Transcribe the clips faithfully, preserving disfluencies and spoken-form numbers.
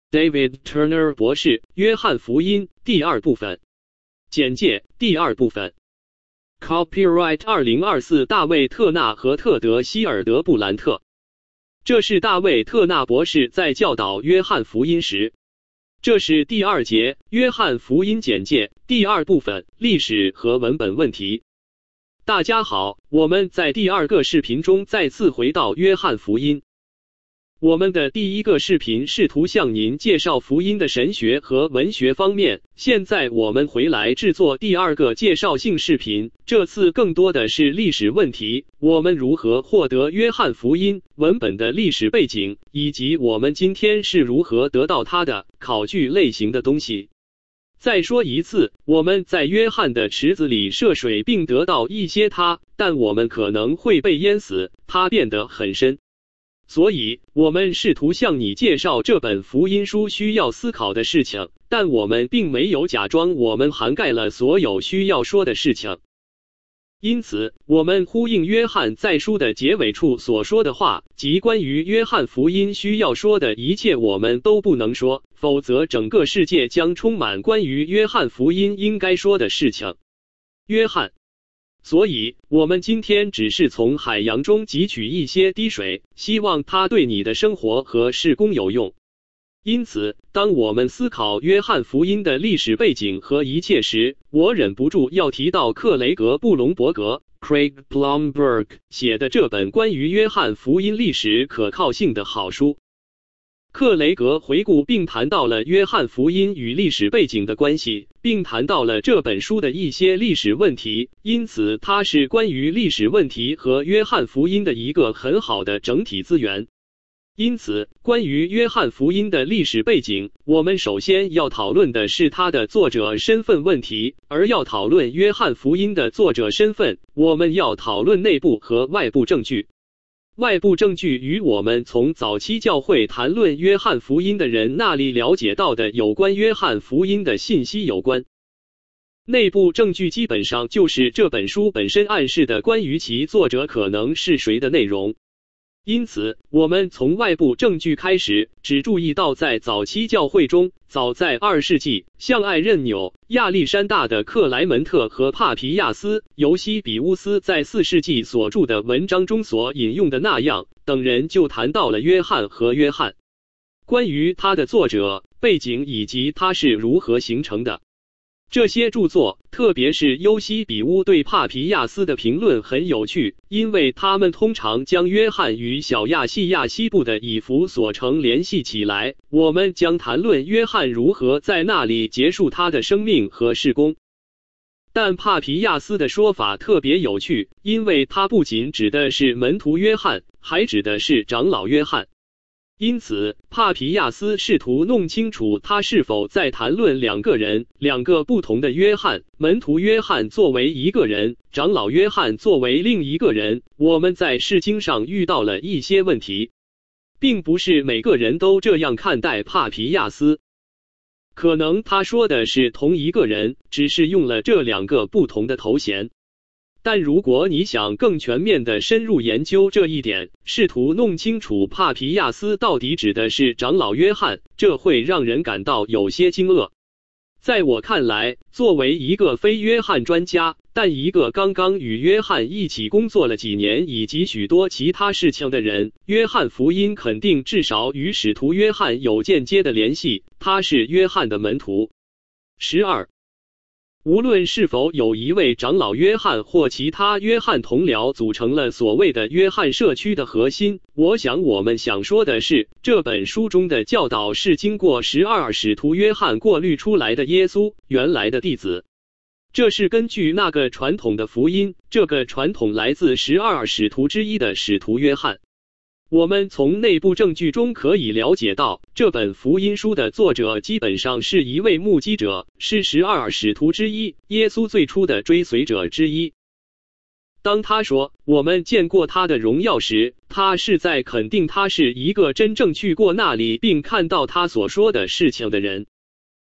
David Turner 博士，约翰福音第二部分，简介第二部分。Copyright 二零二四大卫特纳和特德希尔德布兰特。这是大卫特纳博士在教导约翰福音时。这是第二节约翰福音简介第二部分历史和文本问题。大家好，我们在第二个视频中再次回到约翰福音。我们的第一个视频试图向您介绍福音的神学和文学方面，现在我们回来制作第二个介绍性视频，这次更多的是历史问题，我们如何获得约翰福音文本的历史背景，以及我们今天是如何得到它的考据类型的东西。再说一次，我们在约翰的池子里涉水并得到一些它，但我们可能会被淹死，它变得很深。所以，我们试图向你介绍这本福音书需要思考的事情，但我们并没有假装我们涵盖了所有需要说的事情。因此，我们呼应约翰在书的结尾处所说的话，即关于约翰福音需要说的一切我们都不能说，否则整个世界将充满关于约翰福音应该说的事情。约翰。所以，我们今天只是从海洋中汲取一些滴水，希望它对你的生活和事工有用。因此，当我们思考约翰福音的历史背景和一切时，我忍不住要提到克雷格·布隆伯格 （Craig Blomberg） 写的这本关于约翰福音历史可靠性的好书。克雷格回顾并谈到了约翰福音与历史背景的关系，并谈到了这本书的一些历史问题，因此它是关于历史问题和约翰福音的一个很好的整体资源。因此，关于约翰福音的历史背景，我们首先要讨论的是他的作者身份问题，而要讨论约翰福音的作者身份，我们要讨论内部和外部证据。外部证据与我们从早期教会谈论约翰福音的人那里了解到的有关约翰福音的信息有关。内部证据基本上就是这本书本身暗示的关于其作者可能是谁的内容。因此，我们从外部证据开始，只注意到在早期教会中，早在二世纪，像艾任纽、亚历山大的克莱门特和帕皮亚斯、尤西比乌斯在四世纪所著的文章中所引用的那样，等人就谈到了约翰和约翰，关于他的作者、背景以及他是如何形成的。这些著作，特别是尤西比乌对帕皮亚斯的评论很有趣，因为他们通常将约翰与小亚细亚西部的以弗所城联系起来。我们将谈论约翰如何在那里结束他的生命和事工。但帕皮亚斯的说法特别有趣，因为他不仅指的是门徒约翰，还指的是长老约翰。因此，帕皮亚斯试图弄清楚他是否在谈论两个人，两个不同的约翰，门徒约翰作为一个人，长老约翰作为另一个人。我们在释经上遇到了一些问题，并不是每个人都这样看待帕皮亚斯。可能他说的是同一个人，只是用了这两个不同的头衔。但如果你想更全面地深入研究这一点，试图弄清楚帕皮亚斯到底指的是长老约翰，这会让人感到有些惊愕。在我看来，作为一个非约翰专家，但一个刚刚与约翰一起工作了几年以及许多其他事情的人，约翰福音肯定至少与使徒约翰有间接的联系，他是约翰的门徒。十二无论是否有一位长老约翰或其他约翰同僚组成了所谓的约翰社区的核心，我想我们想说的是，这本书中的教导是经过十二使徒约翰过滤出来的耶稣原来的弟子。这是根据那个传统的福音，这个传统来自十二使徒之一的使徒约翰。我们从内部证据中可以了解到，这本福音书的作者基本上是一位目击者，是十二使徒之一，耶稣最初的追随者之一。当他说我们见过他的荣耀时，他是在肯定他是一个真正去过那里并看到他所说的事情的人。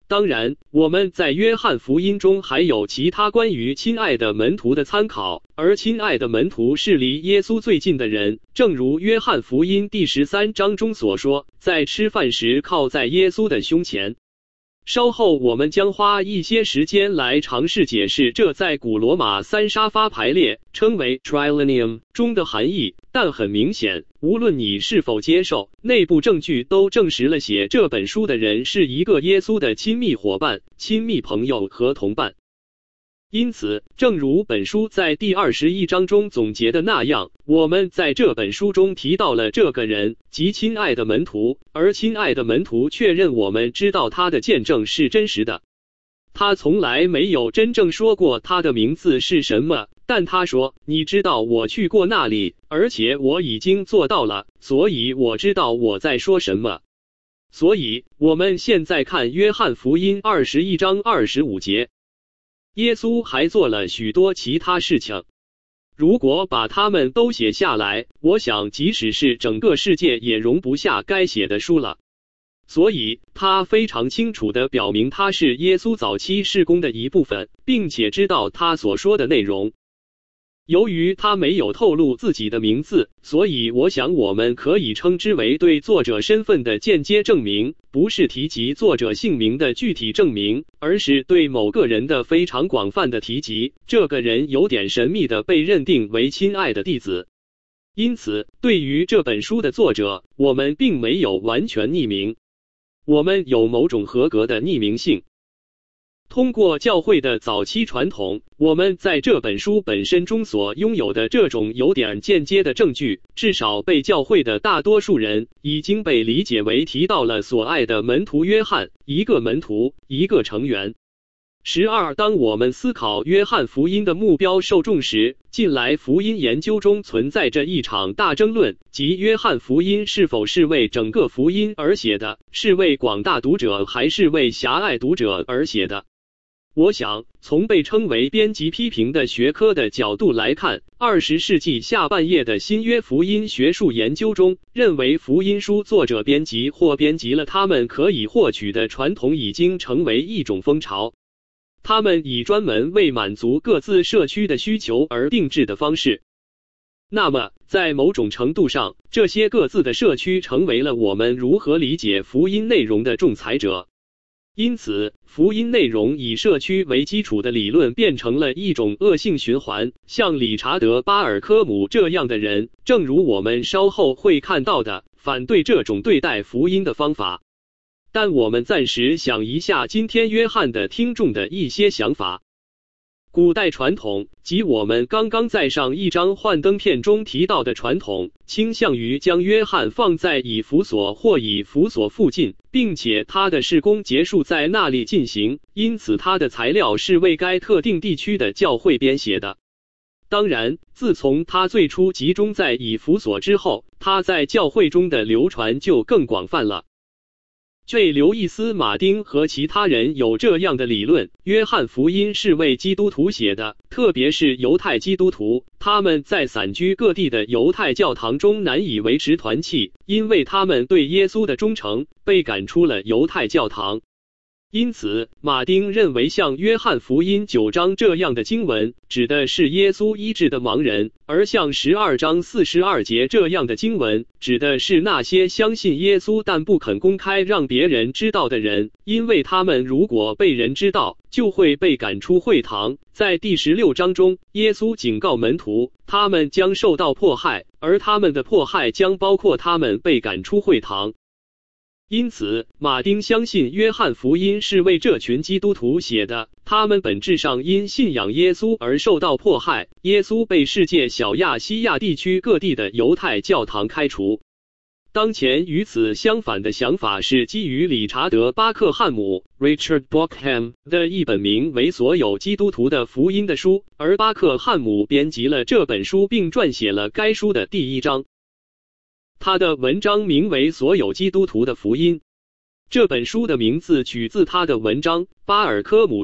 当然，我们在约翰福音中还有其他关于亲爱的门徒的参考，而亲爱的门徒是离耶稣最近的人，正如约翰福音第十三章中所说，在吃饭时靠在耶稣的胸前。稍后我们将花一些时间来尝试解释这在古罗马三沙发排列称为 Trilenium 中的含义，但很明显，无论你是否接受，内部证据都证实了写这本书的人是一个耶稣的亲密伙伴、亲密朋友和同伴。因此，正如本书在第二十一章中总结的那样，我们在这本书中提到了这个人，即亲爱的门徒，而亲爱的门徒确认我们知道他的见证是真实的。他从来没有真正说过他的名字是什么，但他说，你知道我去过那里，而且我已经做到了，所以我知道我在说什么。所以，我们现在看约翰福音二十一章二十五节。耶稣还做了许多其他事情，如果把它们都写下来，我想即使是整个世界也容不下该写的书了。所以，他非常清楚地表明他是耶稣早期事工的一部分，并且知道他所说的内容。由于他没有透露自己的名字，所以我想我们可以称之为对作者身份的间接证明，不是提及作者姓名的具体证明，而是对某个人的非常广泛的提及。这个人有点神秘的被认定为亲爱的弟子。因此，对于这本书的作者，我们并没有完全匿名，我们有某种合格的匿名性。通过教会的早期传统，我们在这本书本身中所拥有的这种有点间接的证据，至少被教会的大多数人已经被理解为提到了所爱的门徒约翰，一个门徒，一个成员。十二当我们思考约翰福音的目标受众时，近来福音研究中存在着一场大争论，即约翰福音是否是为整个福音而写的，是为广大读者还是为狭隘读者而写的。我想，从被称为编辑批评的学科的角度来看，二十世纪下半叶的新约福音学术研究中，认为福音书作者编辑或编辑了他们可以获取的传统已经成为一种风潮。他们以专门为满足各自社区的需求而定制的方式。那么，在某种程度上，这些各自的社区成为了我们如何理解福音内容的仲裁者。因此，福音内容以社区为基础的理论变成了一种恶性循环。像理查德·巴尔科姆这样的人，正如我们稍后会看到的，反对这种对待福音的方法。但我们暂时想一下今天约翰的听众的一些想法。古代传统，即我们刚刚在上一章幻灯片中提到的传统，倾向于将约翰放在以弗所或以弗所附近，并且他的事工结束在那里进行，因此他的材料是为该特定地区的教会编写的。当然，自从他最初集中在以弗所之后，他在教会中的流传就更广泛了。J. 刘易斯·马丁和其他人有这样的理论：约翰福音是为基督徒写的，特别是犹太基督徒，他们在散居各地的犹太教堂中难以维持团契，因为他们对耶稣的忠诚，被赶出了犹太教堂。因此，马丁认为像约翰福音九章这样的经文，指的是耶稣医治的盲人，而像十二章四十二节这样的经文，指的是那些相信耶稣但不肯公开让别人知道的人，因为他们如果被人知道，就会被赶出会堂。在第十六章中，耶稣警告门徒，他们将受到迫害，而他们的迫害将包括他们被赶出会堂。因此，马丁相信约翰福音是为这群基督徒写的，他们本质上因信仰耶稣而受到迫害，耶稣被世界小亚细亚地区各地的犹太教堂开除。当前与此相反的想法是基于理查德·巴克汉姆 （Richard Bockham） 的一本名为《所有基督徒的福音》的书，而巴克汉姆编辑了这本书并撰写了该书的第一章。他的文章名为《所有基督徒的福音》。这本书的名字取自他的文章。巴尔科姆说，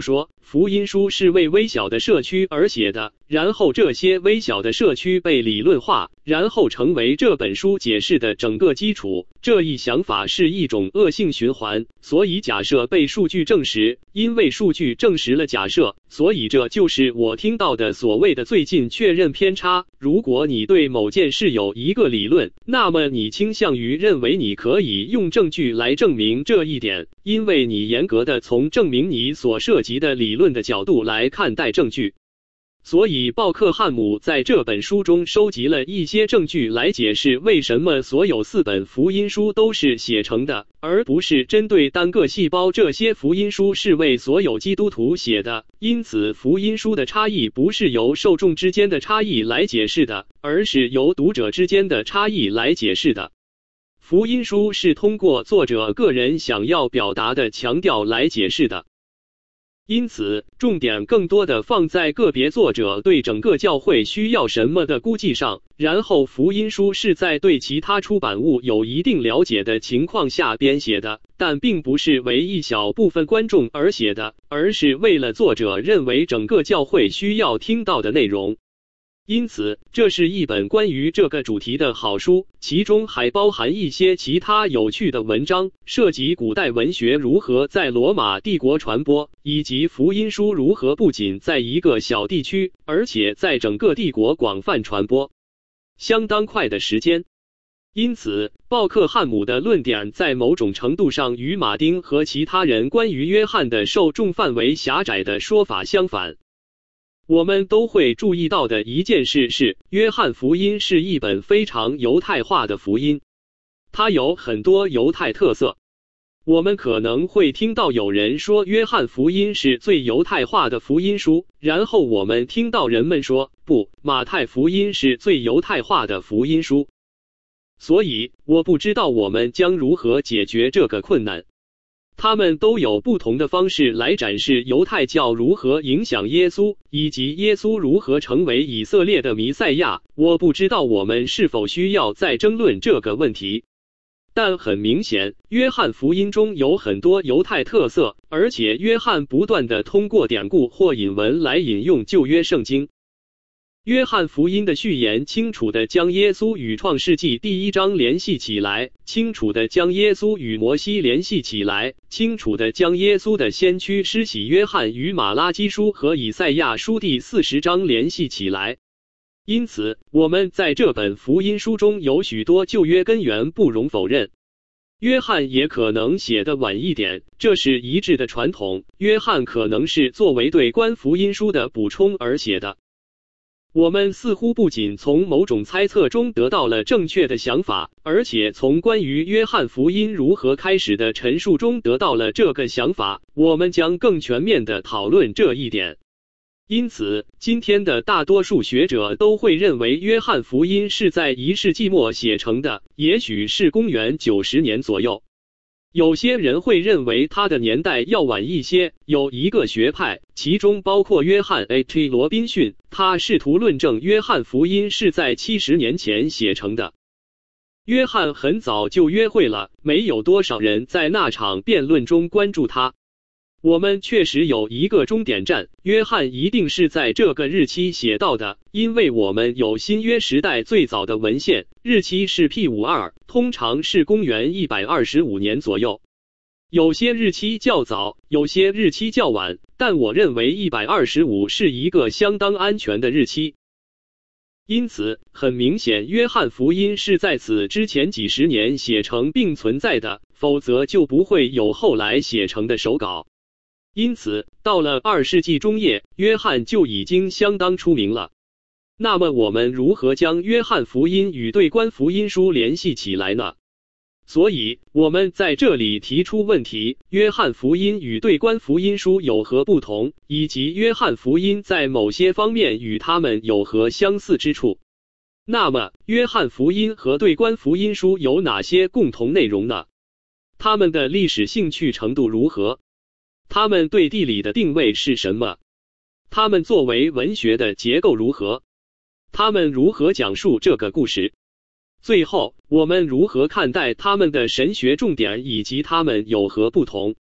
福音书是为微小的社区而写的，然后这些微小的社区被理论化，然后成为这本书解释的整个基础。这一想法是一种恶性循环，所以假设被数据证实，因为数据证实了假设，所以这就是我听到的所谓的最近确认偏差。如果你对某件事有一个理论，那么你倾向于认为你可以用证据来证明这一点，因为你严格的从证明你所涉及的理论的角度来看待证据。所以鲍克汉姆在这本书中收集了一些证据来解释为什么所有四本福音书都是写成的，而不是针对单个细胞。这些福音书是为所有基督徒写的，因此福音书的差异不是由受众之间的差异来解释的，而是由读者之间的差异来解释的。福音书是通过作者个人想要表达的强调来解释的。因此，重点更多的放在个别作者对整个教会需要什么的估计上，然后福音书是在对其他出版物有一定了解的情况下编写的，但并不是为一小部分观众而写的，而是为了作者认为整个教会需要听到的内容。因此，这是一本关于这个主题的好书，其中还包含一些其他有趣的文章，涉及古代文学如何在罗马帝国传播，以及福音书如何不仅在一个小地区，而且在整个帝国广泛传播。相当快的时间。因此，鲍克汉姆的论点在某种程度上与马丁和其他人关于约翰的受众范围狭窄的说法相反。我们都会注意到的一件事是，约翰福音是一本非常犹太化的福音，它有很多犹太特色。我们可能会听到有人说约翰福音是最犹太化的福音书，然后我们听到人们说，不，马太福音是最犹太化的福音书。所以，我不知道我们将如何解决这个困难。他们都有不同的方式来展示犹太教如何影响耶稣，以及耶稣如何成为以色列的弥赛亚。我不知道我们是否需要再争论这个问题。但很明显，约翰福音中有很多犹太特色，而且约翰不断地通过典故或引文来引用旧约圣经。约翰福音的序言清楚地将耶稣与创世纪第一章联系起来，清楚地将耶稣与摩西联系起来，清楚地将耶稣的先驱施洗约翰与马拉基书和以赛亚书第四十章联系起来。因此，我们在这本福音书中有许多旧约根源不容否认。约翰也可能写得晚一点，这是一致的传统。约翰可能是作为对关福音书的补充而写的。我们似乎不仅从某种猜测中得到了正确的想法，而且从关于约翰福音如何开始的陈述中得到了这个想法。我们将更全面地讨论这一点。因此，今天的大多数学者都会认为约翰福音是在一世纪末写成的，也许是公元九十年左右。有些人会认为他的年代要晚一些，有一个学派，其中包括约翰 H. 罗宾逊，他试图论证约翰福音是在七十年前写成的。约翰很早就约会了，没有多少人在那场辩论中关注他。我们确实有一个终点站，约翰一定是在这个日期写到的，因为我们有新约时代最早的文献，日期是 P 五十二，通常是公元一百二十五年左右。有些日期较早，有些日期较晚，但我认为一百二十五是一个相当安全的日期。因此，很明显，约翰福音是在此之前几十年写成并存在的，否则就不会有后来写成的手稿。因此，到了二世纪中叶，约翰就已经相当出名了。那么我们如何将约翰福音与对关福音书联系起来呢？所以，我们在这里提出问题：约翰福音与对关福音书有何不同，以及约翰福音在某些方面与它们有何相似之处？那么，约翰福音和对关福音书有哪些共同内容呢？它们的历史兴趣程度如何？他们对地理的定位是什么？他们作为文学的结构如何？他们如何讲述这个故事？最后，我们如何看待他们的神学重点以及他们有何不同？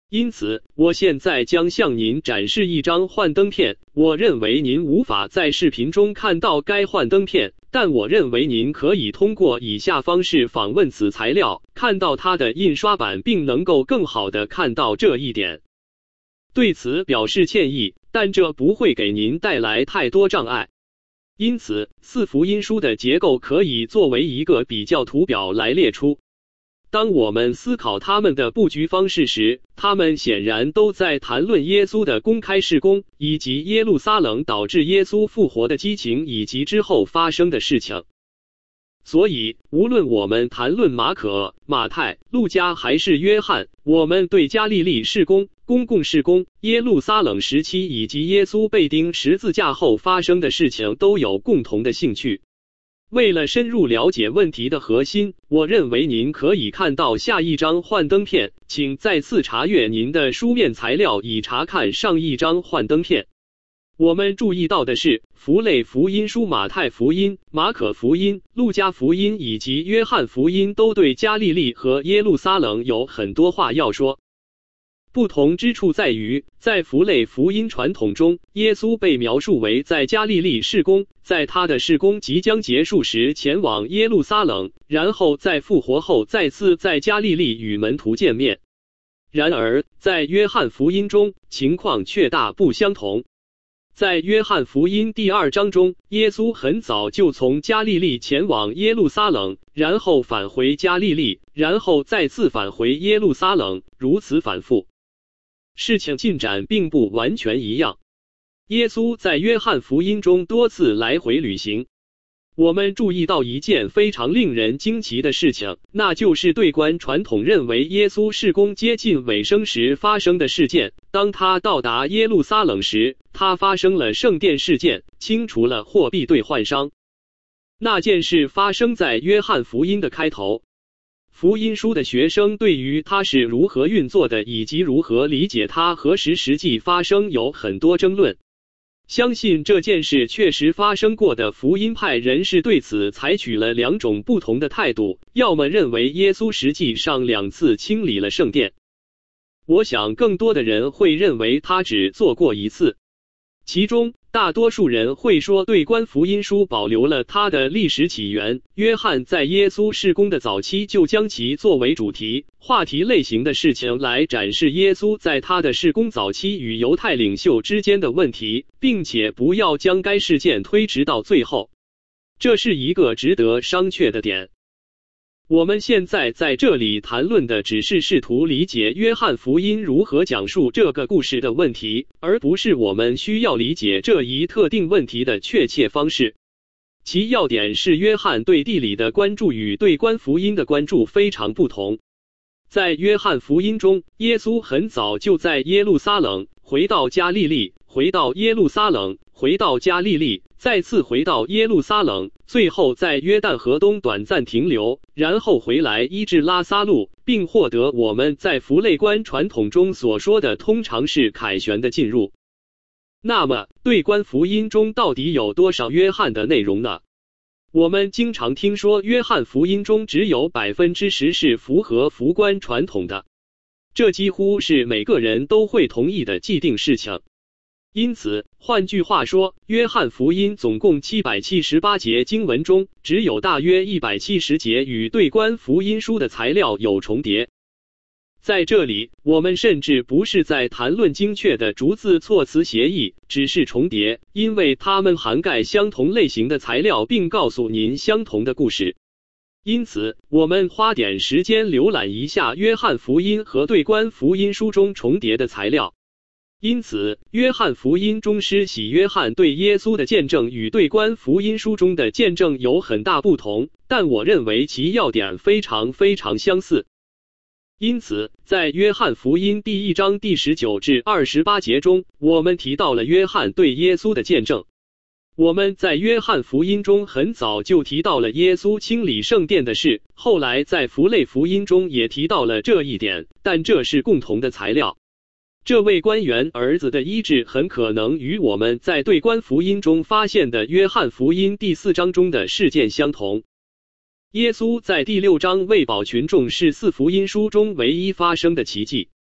因此，我现在将向您展示一张幻灯片。我认为您无法在视频中看到该幻灯片，但我认为您可以通过以下方式访问此材料，看到它的印刷版，并能够更好地看到这一点。对此表示歉意，但这不会给您带来太多障碍。因此，四福音书的结构可以作为一个比较图表来列出。当我们思考他们的布局方式时，他们显然都在谈论耶稣的公开事工，以及耶路撒冷导致耶稣复活的激情，以及之后发生的事情。所以，无论我们谈论马可、马太、路加还是约翰，我们对加利利事工、公共事工、耶路撒冷时期以及耶稣被钉十字架后发生的事情都有共同的兴趣。为了深入了解问题的核心，我认为您可以看到下一张幻灯片，请再次查阅您的书面材料以查看上一张幻灯片。我们注意到的是，福类福音书马太福音、马可福音、路加福音以及约翰福音都对加利利和耶路撒冷有很多话要说。不同之处在于，在福类福音传统中，耶稣被描述为在加利利事工，在他的事工即将结束时前往耶路撒冷，然后在复活后再次在加利利与门徒见面。然而，在约翰福音中，情况却大不相同。在约翰福音第二章中，耶稣很早就从加利利前往耶路撒冷，然后返回加利利，然后再次返回耶路撒冷，如此反复。事情进展并不完全一样。耶稣在约翰福音中多次来回旅行。我们注意到一件非常令人惊奇的事情，那就是对观传统认为耶稣事工接近尾声时发生的事件。当他到达耶路撒冷时，他发生了圣殿事件，清除了货币兑换商。那件事发生在约翰福音的开头。福音书的学生对于它是如何运作的，以及如何理解它何时实际发生有很多争论。相信这件事确实发生过的福音派人士对此采取了两种不同的态度，要么认为耶稣实际上两次清理了圣殿。我想更多的人会认为他只做过一次。其中，大多数人会说对观福音书保留了它的历史起源。约翰在耶稣事工的早期就将其作为主题、话题类型的事情来展示耶稣在他的事工早期与犹太领袖之间的问题，并且不要将该事件推迟到最后。这是一个值得商榷的点。我们现在在这里谈论的只是试图理解约翰福音如何讲述这个故事的问题，而不是我们需要理解这一特定问题的确切方式。其要点是约翰对地理的关注与对观福音的关注非常不同。在约翰福音中，耶稣很早就在耶路撒冷，回到加利利，回到耶路撒冷，回到加利利，再次回到耶路撒冷，最后在约旦河东短暂停留，然后回来医治拉撒路，并获得我们在福类观传统中所说的通常是凯旋的进入。那么，对观福音中到底有多少约翰的内容呢？我们经常听说约翰福音中只有百分之十是符合福观传统的，这几乎是每个人都会同意的既定事情。因此，换句话说，约翰福音总共七百七十八节经文中，只有大约一百七十节与对观福音书的材料有重叠。在这里，我们甚至不是在谈论精确的逐字措辞协议，只是重叠，因为它们涵盖相同类型的材料，并告诉您相同的故事。因此，我们花点时间浏览一下约翰福音和对观福音书中重叠的材料。因此，约翰福音中施洗约翰对耶稣的见证与对观福音书中的见证有很大不同，但我认为其要点非常非常相似。因此，在约翰福音第一章第十九至二十八节中，我们提到了约翰对耶稣的见证。我们在约翰福音中很早就提到了耶稣清理圣殿的事，后来在福类福音中也提到了这一点，但这是共同的材料。这位官员儿子的医治很可能与我们在对观福音中发现的约翰福音第四章中的事件相同。耶稣在第六章喂饱群众是四福音书中唯一发生的奇迹。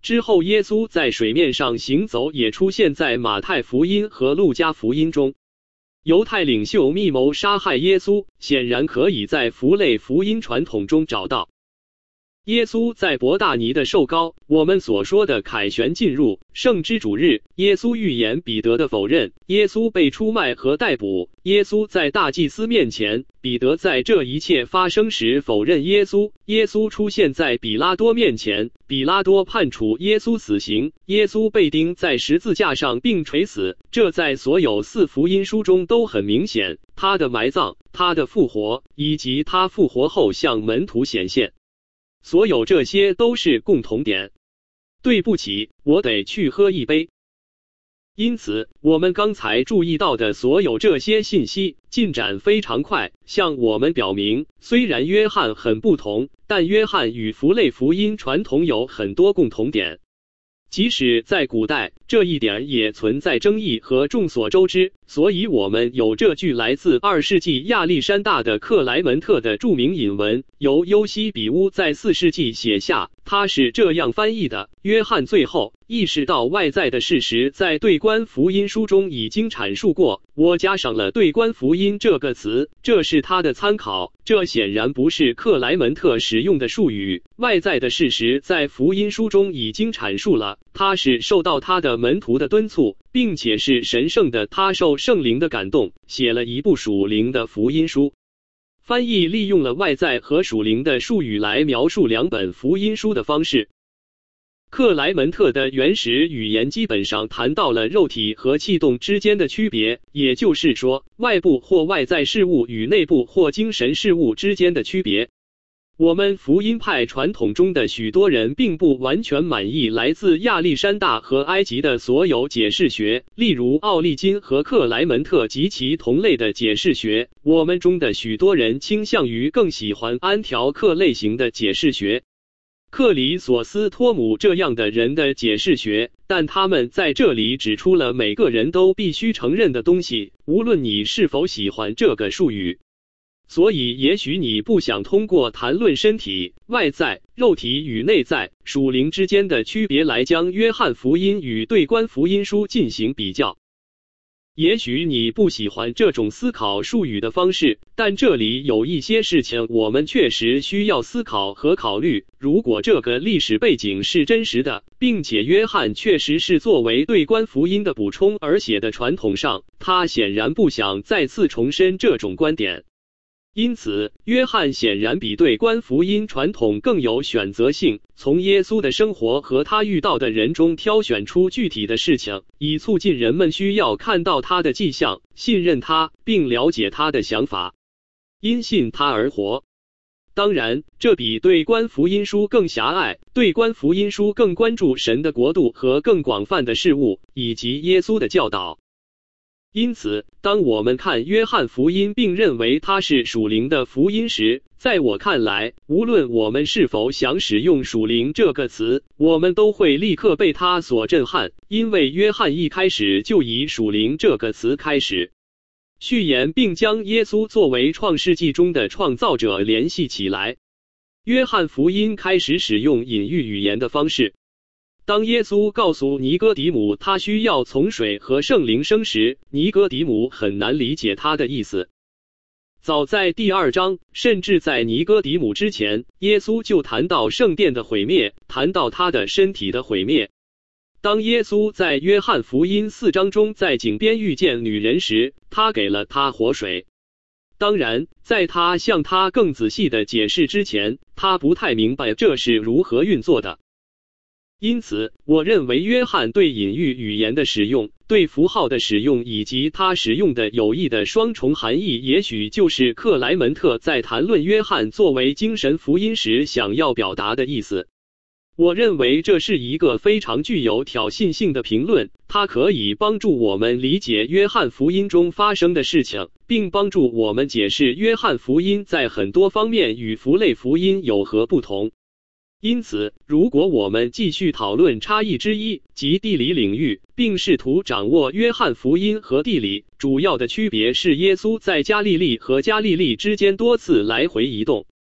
之后耶稣在水面上行走也出现在马太福音和路加福音中。犹太领袖密谋杀害耶稣，显然可以在符类福音传统中找到。耶稣在伯大尼的受膏，我们所说的凯旋进入圣之主日，耶稣预言彼得的否认，耶稣被出卖和逮捕，耶稣在大祭司面前，彼得在这一切发生时否认耶稣，耶稣出现在比拉多面前，比拉多判处耶稣死刑，耶稣被钉在十字架上并垂死，这在所有四福音书中都很明显，他的埋葬，他的复活，以及他复活后向门徒显现。所有这些都是共同点。对不起，我得去喝一杯。因此，我们刚才注意到的所有这些信息进展非常快，向我们表明，虽然约翰很不同，但约翰与符类福音传统有很多共同点。即使在古代，这一点也存在争议和众所周知，所以我们有这句来自二世纪亚历山大的克莱门特的著名引文，由尤西比乌在四世纪写下，他是这样翻译的：约翰最后意识到外在的事实在对观福音书中已经阐述过，我加上了对观福音这个词，这是他的参考，这显然不是克莱门特使用的术语，外在的事实在福音书中已经阐述了，他是受到他的门徒的敦促，并且是神圣的，他受圣灵的感动，写了一部属灵的福音书。翻译利用了外在和属灵的术语来描述两本福音书的方式。克莱门特的原始语言基本上谈到了肉体和气动之间的区别，也就是说，外部或外在事物与内部或精神事物之间的区别。我们福音派传统中的许多人并不完全满意来自亚历山大和埃及的所有解释学，例如奥利金和克莱门特及其同类的解释学。我们中的许多人倾向于更喜欢安条克类型的解释学，克里索斯托姆这样的人的解释学，但他们在这里指出了每个人都必须承认的东西，无论你是否喜欢这个术语。所以也许你不想通过谈论身体、外在、肉体与内在、属灵之间的区别来将约翰福音与对观福音书进行比较。也许你不喜欢这种思考术语的方式，但这里有一些事情我们确实需要思考和考虑。如果这个历史背景是真实的，并且约翰确实是作为对观福音的补充而写的传统上，他显然不想再次重申这种观点。因此，约翰显然比对观福音传统更有选择性，从耶稣的生活和他遇到的人中挑选出具体的事情，以促进人们需要看到他的迹象，信任他，并了解他的想法，因信他而活。当然，这比对观福音书更狭隘，对观福音书更关注神的国度和更广泛的事物，以及耶稣的教导。因此，当我们看约翰福音并认为它是属灵的福音时，在我看来，无论我们是否想使用属灵这个词，我们都会立刻被它所震撼，因为约翰一开始就以属灵这个词开始序言，并将耶稣作为创世纪中的创造者联系起来。约翰福音开始使用隐喻语言的方式。当耶稣告诉尼哥底母他需要从水和圣灵生时，尼哥底母很难理解他的意思。早在第二章，甚至在尼哥底母之前，耶稣就谈到圣殿的毁灭，谈到他的身体的毁灭。当耶稣在约翰福音四章中在井边遇见女人时，他给了她活水。当然，在他向他更仔细的解释之前，他不太明白这是如何运作的。因此，我认为约翰对隐喻语言的使用、对符号的使用以及他使用的有意的双重含义，也许就是克莱门特在谈论约翰作为精神福音时想要表达的意思。我认为这是一个非常具有挑衅性的评论，它可以帮助我们理解约翰福音中发生的事情，并帮助我们解释约翰福音在很多方面与符类福音有何不同。因此，如果我们继续讨论差异之一，即地理领域，并试图掌握约翰福音和地理，主要的区别是耶稣在加利利和加利利之间多次来回移动。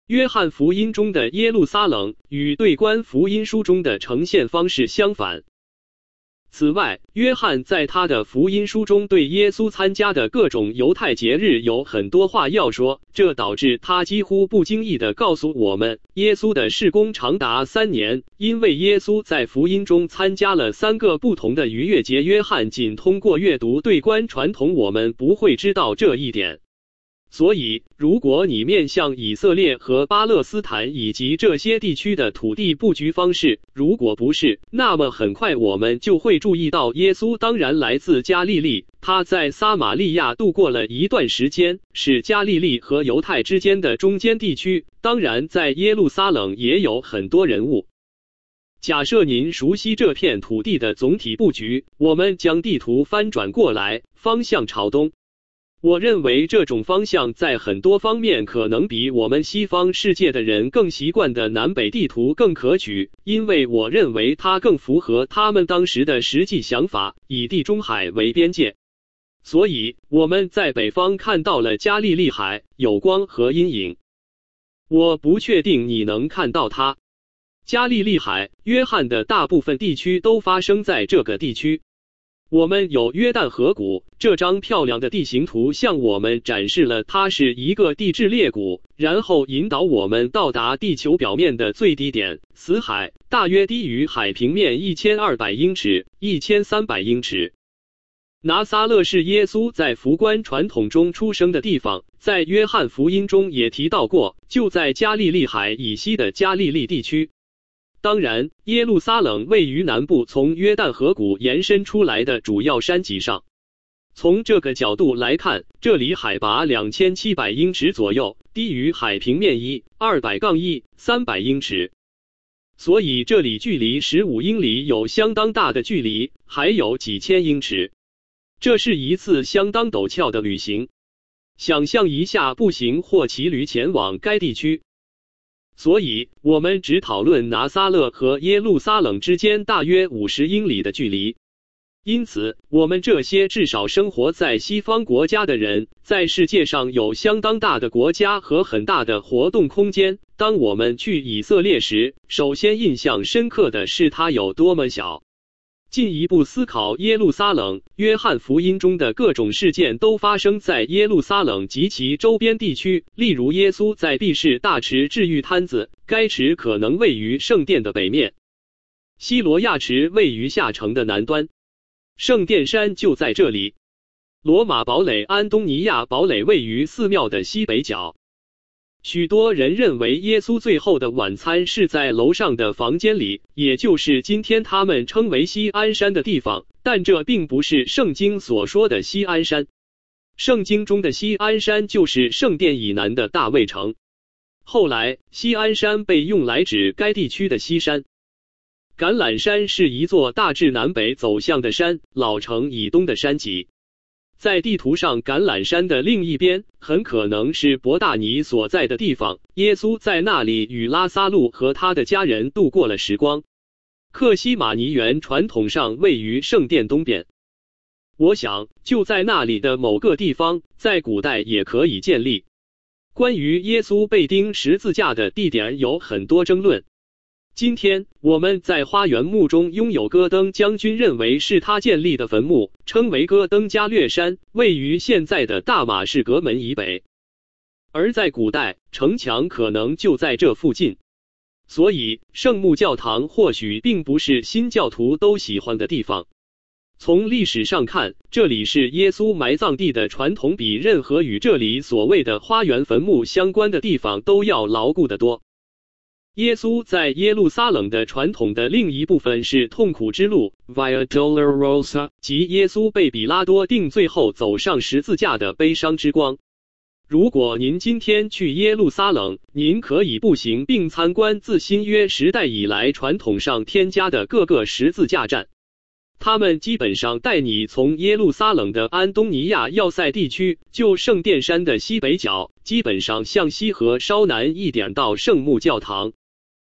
约翰福音中的耶路撒冷与对观福音书中的呈现方式相反。此外，约翰在他的福音书中对耶稣参加的各种犹太节日有很多话要说，这导致他几乎不经意地告诉我们，耶稣的事工长达三年，因为耶稣在福音中参加了三个不同的逾越节。约翰仅通过阅读对观传统，我们不会知道这一点。所以，如果你面向以色列和巴勒斯坦以及这些地区的土地布局方式，如果不是，那么很快我们就会注意到，耶稣当然来自加利利，他在撒玛利亚度过了一段时间，是加利利和犹太之间的中间地区。当然，在耶路撒冷也有很多人物。假设您熟悉这片土地的总体布局，我们将地图翻转过来，方向朝东。我认为这种方向在很多方面可能比我们西方世界的人更习惯的南北地图更可取，因为我认为它更符合他们当时的实际想法，以地中海为边界。所以，我们在北方看到了加利利海，有光和阴影。我不确定你能看到它。加利利海，约翰的大部分地区都发生在这个地区。我们有约旦河谷，这张漂亮的地形图向我们展示了它是一个地质裂谷，然后引导我们到达地球表面的最低点死海，大约低于海平面一千二百英尺、一千三百英尺。拿撒勒是耶稣在福观传统中出生的地方，在约翰福音中也提到过，就在加利利海以西的加利利地区。当然，耶路撒冷位于南部从约旦河谷延伸出来的主要山脊上。从这个角度来看，这里海拔两千七百英尺左右，低于海平面一二百一三百英尺。所以这里距离十五英里有相当大的距离，还有几千英尺。这是一次相当陡峭的旅行。想象一下步行或骑驴前往该地区。所以，我们只讨论拿撒勒和耶路撒冷之间大约五十英里的距离。因此，我们这些至少生活在西方国家的人，在世界上有相当大的国家和很大的活动空间。当我们去以色列时，首先印象深刻的是它有多么小。进一步思考耶路撒冷，约翰福音中的各种事件都发生在耶路撒冷及其周边地区，例如耶稣在毕士大池治愈瘫子，该池可能位于圣殿的北面。西罗亚池位于下城的南端，圣殿山就在这里。罗马堡垒安东尼亚堡垒位于寺庙的西北角。许多人认为耶稣最后的晚餐是在楼上的房间里，也就是今天他们称为锡安山的地方，但这并不是圣经所说的锡安山。圣经中的锡安山就是圣殿以南的大卫城。后来，锡安山被用来指该地区的西山。橄榄山是一座大致南北走向的山，老城以东的山脊。在地图上，橄榄山的另一边很可能是伯大尼所在的地方，耶稣在那里与拉撒路和他的家人度过了时光。克西马尼园传统上位于圣殿东边，我想就在那里的某个地方，在古代也可以建立。关于耶稣被钉十字架的地点有很多争论。今天我们在花园墓中拥有戈登将军认为是他建立的坟墓，称为戈登加略山，位于现在的大马士革门以北。而在古代，城墙可能就在这附近。所以，圣墓教堂或许并不是新教徒都喜欢的地方。从历史上看，这里是耶稣埋葬地的传统比任何与这里所谓的花园坟墓相关的地方都要牢固得多。耶稣在耶路撒冷的传统的另一部分是痛苦之路 Via Dolorosa， 即耶稣被比拉多定罪后走上十字架的悲伤之光。如果您今天去耶路撒冷，您可以步行并参观自新约时代以来传统上添加的各个十字架站。他们基本上带你从耶路撒冷的安东尼亚要塞地区，就圣殿山的西北角，基本上向西和稍南一点到圣墓教堂。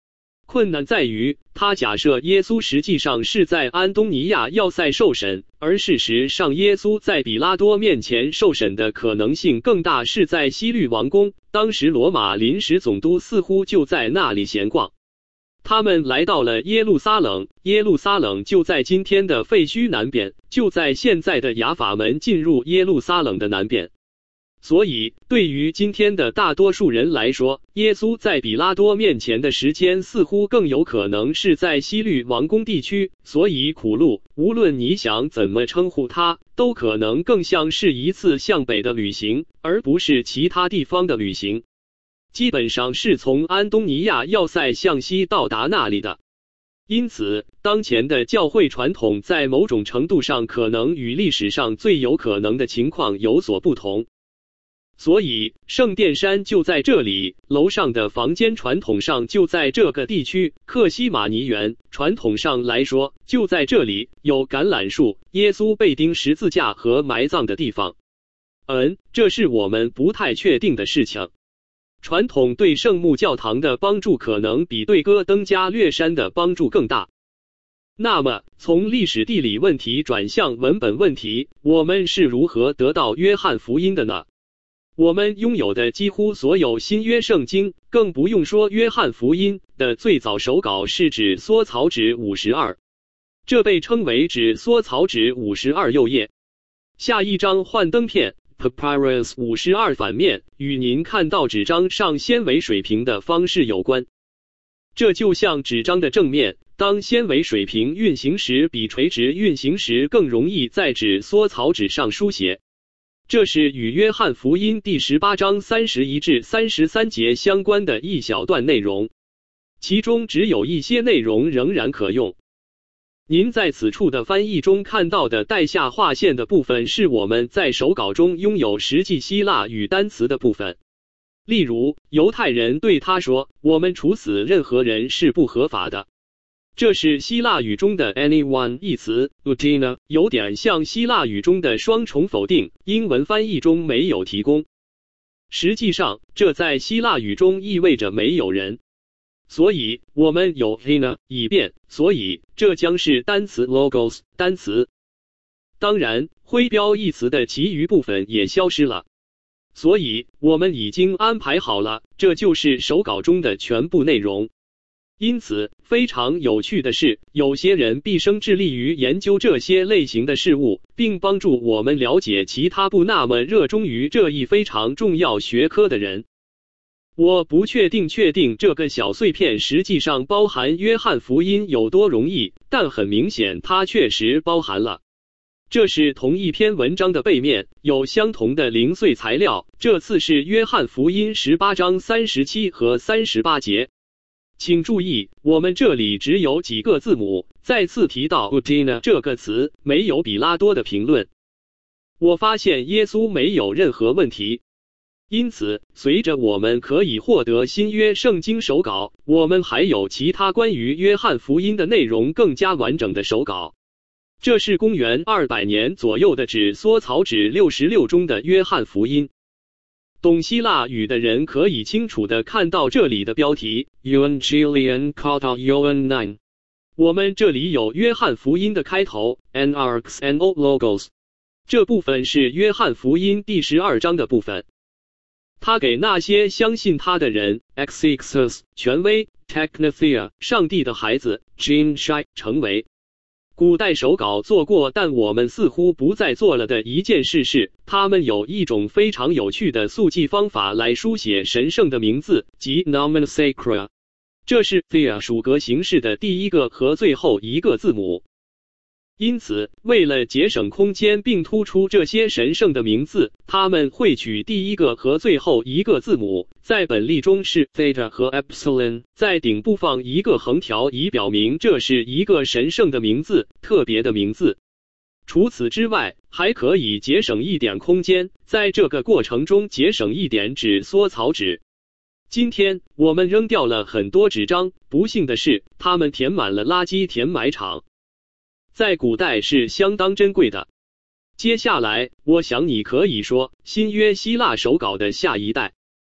困难在于，他假设耶稣实际上是在安东尼亚要塞受审，而事实上耶稣在比拉多面前受审的可能性更大是在西律王宫，当时罗马临时总督似乎就在那里闲逛。他们来到了耶路撒冷，耶路撒冷就在今天的废墟南边，就在现在的雅法门进入耶路撒冷的南边。所以，对于今天的大多数人来说，耶稣在比拉多面前的时间似乎更有可能是在西律王宫地区，所以苦路，无论你想怎么称呼它，都可能更像是一次向北的旅行，而不是其他地方的旅行。基本上是从安东尼亚要塞向西到达那里的。因此，当前的教会传统在某种程度上可能与历史上最有可能的情况有所不同。所以，圣殿山就在这里，楼上的房间传统上就在这个地区，克西马尼园传统上来说就在这里，有橄榄树、耶稣被钉十字架和埋葬的地方。嗯，这是我们不太确定的事情。传统对圣母教堂的帮助可能比对哥登加略山的帮助更大。那么，从历史地理问题转向文本问题，我们是如何得到约翰福音的呢？我们拥有的几乎所有新约圣经，更不用说约翰福音的最早手稿是指缩草纸五十二，这被称为指缩草纸五十二右页。下一张幻灯片 Papyrus 五十二反面与您看到纸张上纤维水平的方式有关。这就像纸张的正面，当纤维水平运行时比垂直运行时更容易在纸缩草纸上书写。这是与约翰福音第十八章三十一至三十三节相关的一小段内容，其中只有一些内容仍然可用。您在此处的翻译中看到的带下划线的部分是我们在手稿中拥有实际希腊语单词的部分。例如，犹太人对他说，我们处死任何人是不合法的。这是希腊语中的 anyone 一词 utina 有点像希腊语中的双重否定，英文翻译中没有提供。实际上，这在希腊语中意味着没有人。所以，我们有 hina 以便，所以这将是单词 logos 单词。当然，徽标一词的其余部分也消失了。所以，我们已经安排好了，这就是手稿中的全部内容。因此，非常有趣的是，有些人毕生致力于研究这些类型的事物，并帮助我们了解其他不那么热衷于这一非常重要学科的人。我不确定确定这个小碎片实际上包含约翰福音有多容易，但很明显它确实包含了。这是同一篇文章的背面，有相同的零碎材料，这次是约翰福音十八章三十七和三十八节。请注意，我们这里只有几个字母，再次提到 utina 这个词，没有比拉多的评论。我发现耶稣没有任何问题。因此，随着我们可以获得新约圣经手稿，我们还有其他关于约翰福音的内容更加完整的手稿。这是公元二百年左右的指缩草纸六十六中的约翰福音。懂希腊语的人可以清楚地看到这里的标题 Evangelion Kata Ioan nine。我们这里有约翰福音的开头 Anarchs and O Logos， 这部分是约翰福音第十二章的部分。他给那些相信他的人 Exixus 权威 Technothea 上帝的孩子 Gene Shai 成为。古代手稿做过，但我们似乎不再做了的一件事是，他们有一种非常有趣的速记方法来书写神圣的名字，即 nomen sacra。这是 thea 属格形式的第一个和最后一个字母。因此，为了节省空间并突出这些神圣的名字，他们会取第一个和最后一个字母，在本例中是 theta 和 epsilon， 在顶部放一个横条以表明这是一个神圣的名字，特别的名字。除此之外，还可以节省一点空间，在这个过程中节省一点纸缩草纸。今天我们扔掉了很多纸张，不幸的是，它们填满了垃圾填埋场。在古代是相当珍贵的。接下来，我想你可以说新约希腊手稿的下一代。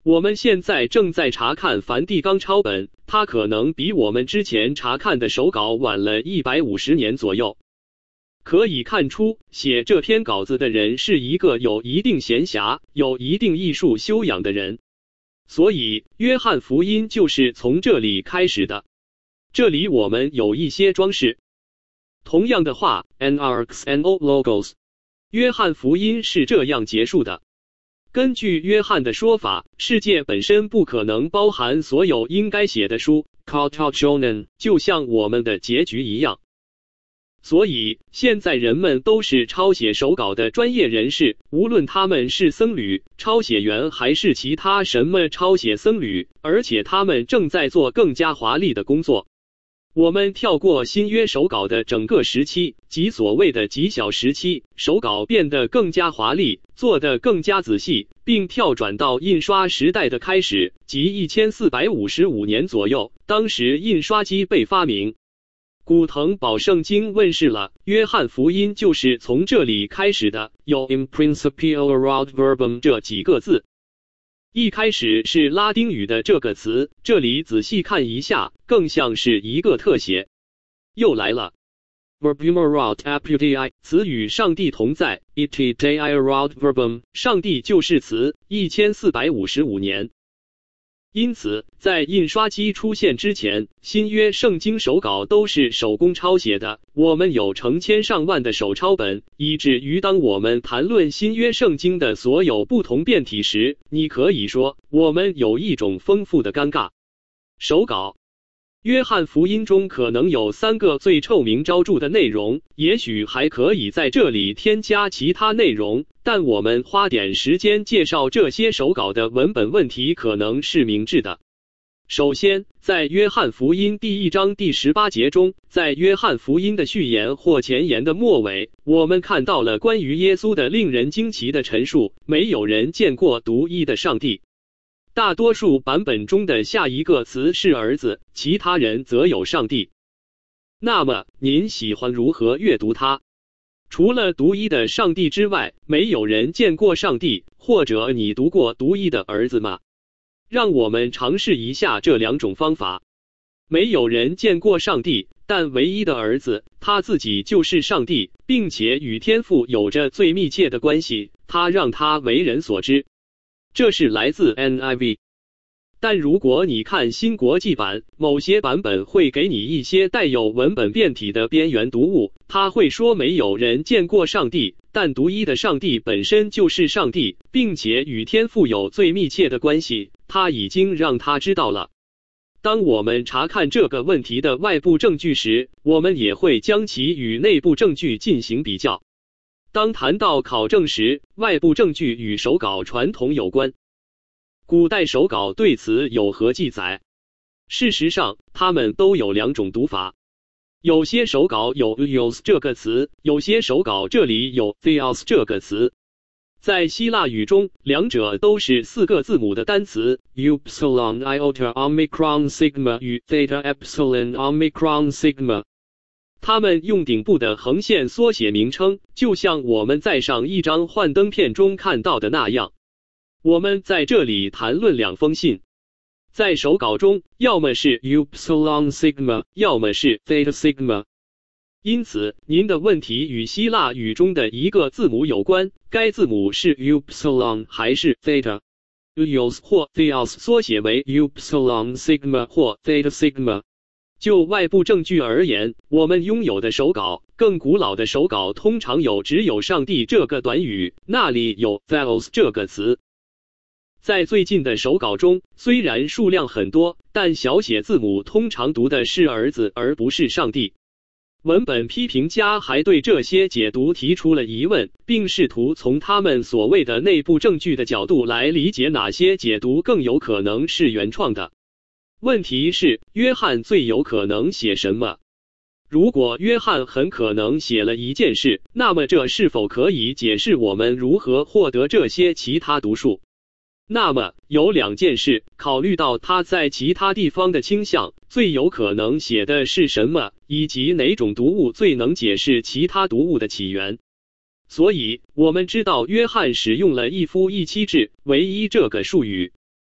我们现在正在查看梵蒂冈抄本，它可能比我们之前查看的手稿晚了一百五十年左右。可以看出，写这篇稿子的人是一个有一定闲暇、有一定艺术修养的人。所以，约翰福音就是从这里开始的。这里我们有一些装饰。同样的话 ，Anarchs and Logos， 约翰福音是这样结束的。根据约翰的说法，世界本身不可能包含所有应该写的书 ，Kautochonen， 就像我们的结局一样。所以，现在人们都是抄写手稿的专业人士，无论他们是僧侣、抄写员还是其他什么抄写僧侣，而且他们正在做更加华丽的工作。我们跳过新约手稿的整个时期，即所谓的极小时期，手稿变得更加华丽，做得更加仔细，并跳转到印刷时代的开始，即一千四百五十五年左右，当时印刷机被发明。古腾堡圣经问世了，约翰福音就是从这里开始的，有 in principio erat verbum 这几个字。一开始是拉丁语的这个词，这里仔细看一下，更像是一个特写。又来了 verbum erat apudii， 词与上帝同在 et dei erat verbum， 上帝就是词，一千四百五十五年。因此，在印刷机出现之前，新约圣经手稿都是手工抄写的。我们有成千上万的手抄本，以至于当我们谈论新约圣经的所有不同变体时，你可以说，我们有一种丰富的尴尬。手稿。约翰福音中可能有三个最臭名昭著的内容，也许还可以在这里添加其他内容，但我们花点时间介绍这些手稿的文本问题可能是明智的。首先，在约翰福音第一章第十八节中，在约翰福音的序言或前言的末尾，我们看到了关于耶稣的令人惊奇的陈述，没有人见过独一的上帝。大多数版本中的下一个词是儿子，其他人则有上帝。那么，您喜欢如何阅读它？除了独一的上帝之外，没有人见过上帝，或者你读过独一的儿子吗？让我们尝试一下这两种方法。没有人见过上帝，但唯一的儿子，他自己就是上帝，并且与天父有着最密切的关系，他让他为人所知。这是来自 N I V。 但如果你看新国际版，某些版本会给你一些带有文本变体的边缘读物，他会说没有人见过上帝，但独一的上帝本身就是上帝，并且与天父有最密切的关系，他已经让他知道了。当我们查看这个问题的外部证据时，我们也会将其与内部证据进行比较。当谈到考证时，外部证据与手稿传统有关。古代手稿对此有何记载？事实上，它们都有两种读法。有些手稿有 theos 这个词，有些手稿这里有 theos 这个词。在希腊语中，两者都是四个字母的单词 upsilon iota omicron sigma 与 theta epsilon omicron sigma。他们用顶部的横线缩写名称，就像我们在上一张幻灯片中看到的那样。我们在这里谈论两封信。在手稿中，要么是 upsilon sigma， 要么是 theta sigma。因此，您的问题与希腊语中的一个字母有关，该字母是 upsilon 还是 theta。theos 或 theos 缩写为 upsilon sigma 或 theta sigma。就外部证据而言，我们拥有的手稿，更古老的手稿通常有只有上帝这个短语，那里有 theos 这个词。在最近的手稿中，虽然数量很多，但小写字母通常读的是儿子而不是上帝。文本批评家还对这些解读提出了疑问，并试图从他们所谓的内部证据的角度来理解哪些解读更有可能是原创的。问题是，约翰最有可能写什么？如果约翰很可能写了一件事，那么这是否可以解释我们如何获得这些其他读数？那么，有两件事，考虑到他在其他地方的倾向，最有可能写的是什么，以及哪种读物最能解释其他读物的起源。所以，我们知道约翰使用了一夫一妻制唯一这个术语。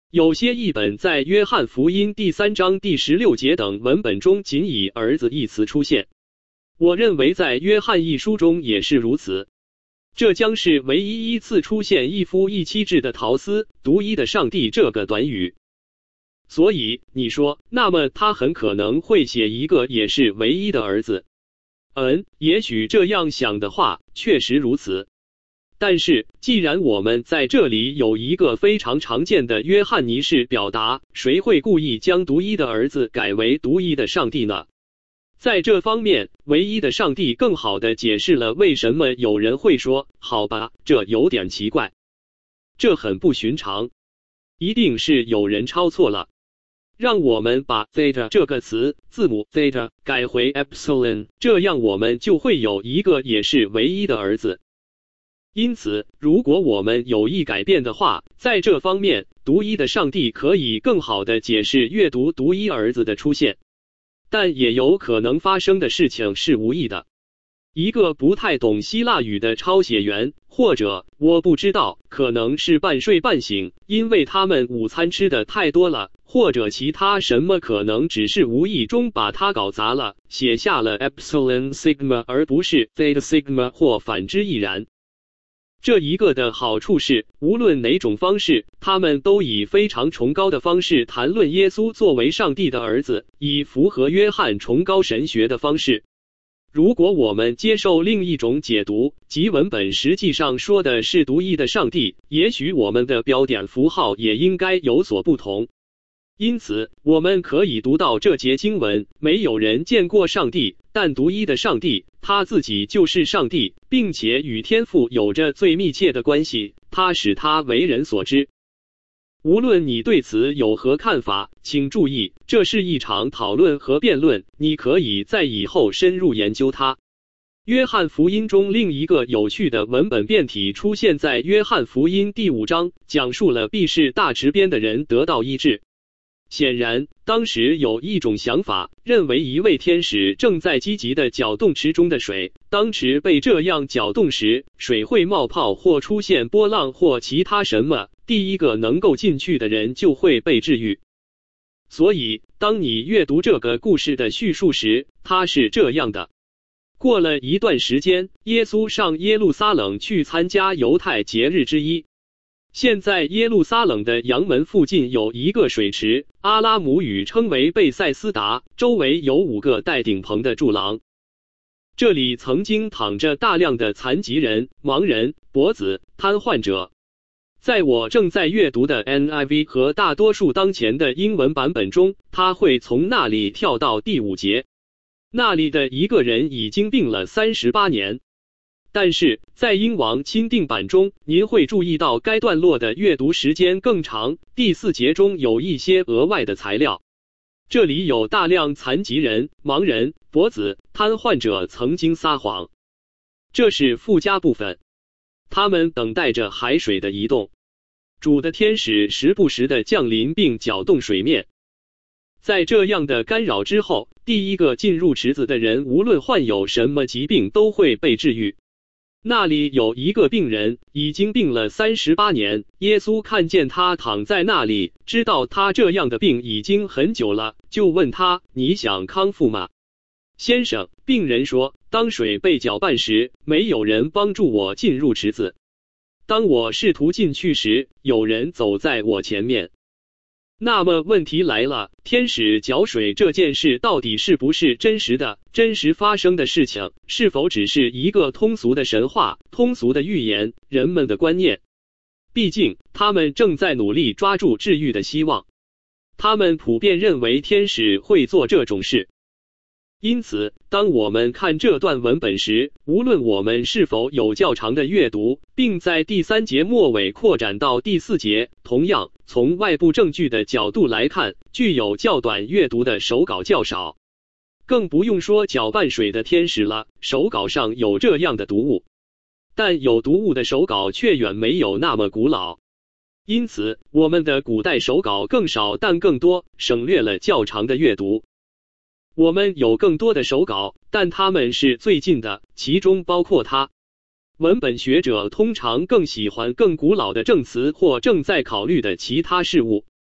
有些译本在约翰福音第三章第十六节等文本中仅以儿子一词出现。我认为在约翰一书中也是如此。这将是唯一一次出现一夫一妻制的陶斯独一的上帝这个短语。所以你说，那么他很可能会写一个也是唯一的儿子。嗯，也许这样想的话，确实如此。但是，既然我们在这里有一个非常常见的约翰尼式表达，谁会故意将独一的儿子改为独一的上帝呢？在这方面，唯一的上帝更好地解释了为什么有人会说，好吧，这有点奇怪，这很不寻常，一定是有人抄错了。让我们把 theta 这个词字母 theta 改回 epsilon， 这样我们就会有一个也是唯一的儿子。因此，如果我们有意改变的话，在这方面，独一的上帝可以更好地解释阅读独一儿子的出现。但也有可能发生的事情是无意的。一个不太懂希腊语的抄写员，或者我不知道，可能是半睡半醒，因为他们午餐吃的太多了，或者其他什么，可能只是无意中把它搞砸了，写下了 epsilon sigma 而不是 theta sigma 或反之亦然。这一个的好处是，无论哪种方式，他们都以非常崇高的方式谈论耶稣作为上帝的儿子，以符合约翰崇高神学的方式。如果我们接受另一种解读，即文本实际上说的是独一的上帝，也许我们的标点符号也应该有所不同。因此，我们可以读到这节经文，没有人见过上帝，但独一的上帝，他自己就是上帝，并且与天父有着最密切的关系，他使他为人所知。无论你对此有何看法，请注意，这是一场讨论和辩论，你可以在以后深入研究它。约翰福音中另一个有趣的文本变体出现在约翰福音第五章，讲述了必是大池边的人得到医治。显然，当时有一种想法，认为一位天使正在积极地搅动池中的水，当池被这样搅动时，水会冒泡或出现波浪或其他什么，第一个能够进去的人就会被治愈。所以，当你阅读这个故事的叙述时，它是这样的。过了一段时间，耶稣上耶路撒冷去参加犹太节日之一。现在耶路撒冷的阳门附近有一个水池，阿拉姆语称为贝塞斯达，周围有五个带顶棚的柱廊。这里曾经躺着大量的残疾人、盲人、跛子、瘫痪者。在我正在阅读的 N I V 和大多数当前的英文版本中，他会从那里跳到第五节。那里的一个人已经病了三十八年。但是在英王钦定版中，您会注意到该段落的阅读时间更长，第四节中有一些额外的材料。这里有大量残疾人、盲人、跛子、瘫痪者曾经撒谎。这是附加部分。他们等待着海水的移动。主的天使时不时地降临并搅动水面。在这样的干扰之后，第一个进入池子的人无论患有什么疾病都会被治愈。那里有一个病人，已经病了三十八年。耶稣看见他躺在那里，知道他这样的病已经很久了，就问他：你想康复吗？先生，病人说，当水被搅拌时，没有人帮助我进入池子。当我试图进去时，有人走在我前面。那么问题来了，天使搅水这件事到底是不是真实的、真实发生的事情？是否只是一个通俗的神话、通俗的预言、人们的观念？毕竟，他们正在努力抓住治愈的希望。他们普遍认为天使会做这种事。因此，当我们看这段文本时，无论我们是否有较长的阅读，并在第三节末尾扩展到第四节，同样，从外部证据的角度来看，具有较短阅读的手稿较少。更不用说搅拌水的天使了，手稿上有这样的读物。但有读物的手稿却远没有那么古老。因此，我们的古代手稿更少但更多，省略了较长的阅读。我们有更多的手稿，但它们是最近的，其中包括它。文本学者通常更喜欢更古老的证词或正在考虑的其他事物。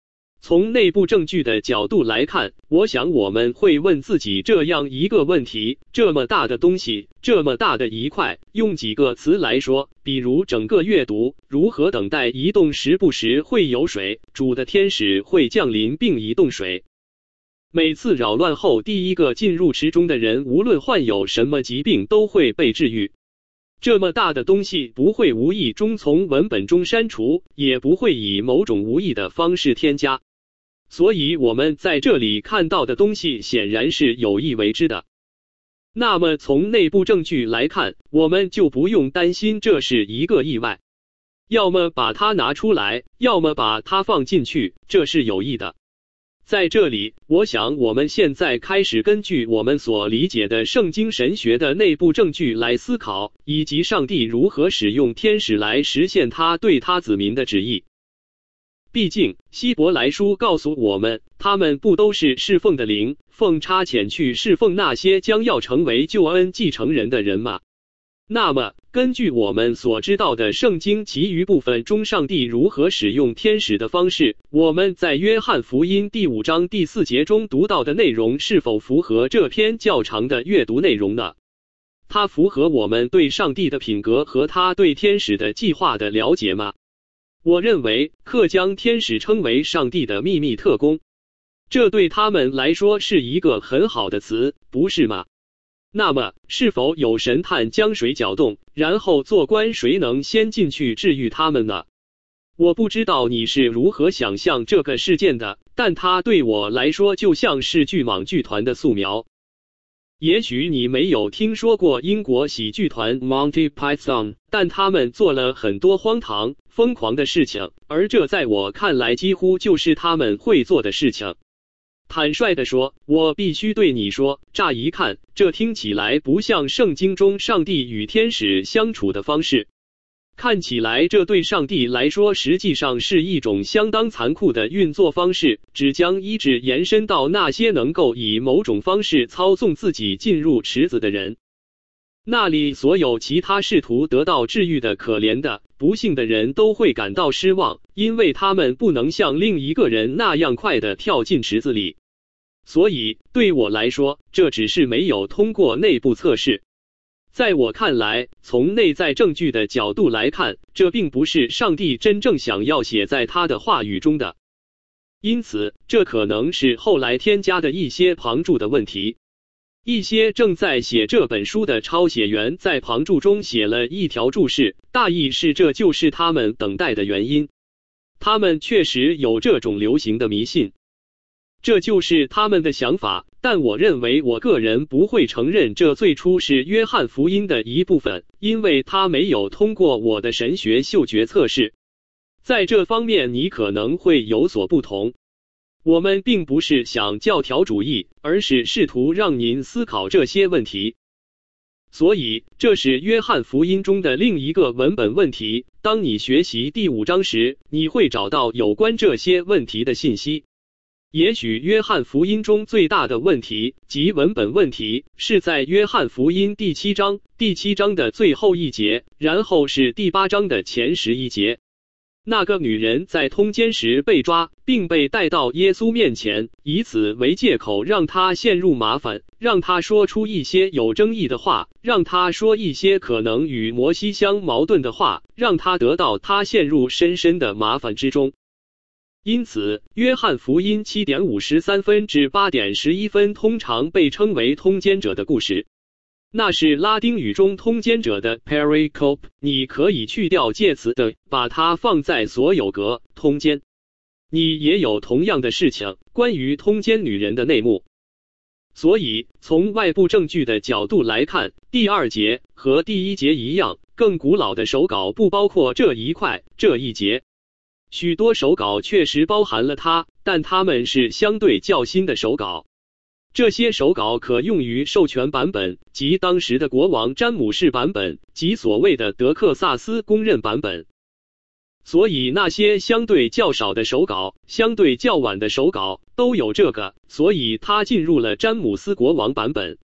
从内部证据的角度来看，我想我们会问自己这样一个问题：这么大的东西，这么大的一块，用几个词来说，比如整个阅读，如何等待移动时不时会有水，主的天使会降临并移动水。每次扰乱后，第一个进入池中的人，无论患有什么疾病，都会被治愈。这么大的东西不会无意中从文本中删除，也不会以某种无意的方式添加。所以我们在这里看到的东西显然是有意为之的。那么从内部证据来看，我们就不用担心这是一个意外。要么把它拿出来，要么把它放进去，这是有意的。在这里，我想我们现在开始根据我们所理解的圣经神学的内部证据来思考，以及上帝如何使用天使来实现他对他子民的旨意。毕竟，希伯来书告诉我们，他们不都是侍奉的灵，奉差遣去侍奉那些将要成为救恩继承人的人吗？那么，根据我们所知道的圣经其余部分中上帝如何使用天使的方式，我们在约翰福音第五章第四节中读到的内容是否符合这篇较长的阅读内容呢？它符合我们对上帝的品格和他对天使的计划的了解吗？我认为，可将天使称为上帝的秘密特工，这对他们来说是一个很好的词，不是吗？那么，是否有神探将水搅动，然后做官谁能先进去治愈他们呢？我不知道你是如何想象这个事件的，但它对我来说就像是巨蟒剧团的素描。也许你没有听说过英国喜剧团 Monty Python， 但他们做了很多荒唐、疯狂的事情，而这在我看来几乎就是他们会做的事情。坦率地说，我必须对你说，乍一看，这听起来不像圣经中上帝与天使相处的方式。看起来这对上帝来说实际上是一种相当残酷的运作方式，只将医治延伸到那些能够以某种方式操纵自己进入池子的人。那里所有其他试图得到治愈的可怜的、不幸的人都会感到失望，因为他们不能像另一个人那样快地跳进池子里。所以，对我来说，这只是没有通过内部测试。在我看来，从内在证据的角度来看，这并不是上帝真正想要写在他的话语中的。因此，这可能是后来添加的一些旁注的问题。一些正在写这本书的抄写员在旁注中写了一条注释，大意是这就是他们等待的原因。他们确实有这种流行的迷信。这就是他们的想法，但我认为我个人不会承认这最初是约翰福音的一部分，因为它没有通过我的神学嗅觉测试。在这方面你可能会有所不同。我们并不是想教条主义，而是试图让您思考这些问题。所以，这是约翰福音中的另一个文本问题。当你学习第五章时，你会找到有关这些问题的信息。也许约翰福音中最大的问题，即文本问题，是在约翰福音第七章，第七章的最后一节，然后是第八章的前十一节。那个女人在通奸时被抓，并被带到耶稣面前，以此为借口让他陷入麻烦，让他说出一些有争议的话，让他说一些可能与摩西相矛盾的话，让他得到他陷入深深的麻烦之中。因此，约翰福音 七点五十三分至八点十一分通常被称为通奸者的故事。那是拉丁语中通奸者的 pericope， 你可以去掉介词的，把它放在所有格，通奸。你也有同样的事情，关于通奸女人的内幕。所以，从外部证据的角度来看，第二节和第一节一样，更古老的手稿不包括这一块，这一节。许多手稿确实包含了它，但它们是相对较新的手稿。这些手稿可用于授权版本，即当时的国王詹姆士版本，及所谓的德克萨斯公认版本。所以那些相对较少的手稿，相对较晚的手稿，都有这个，所以它进入了詹姆斯国王版本。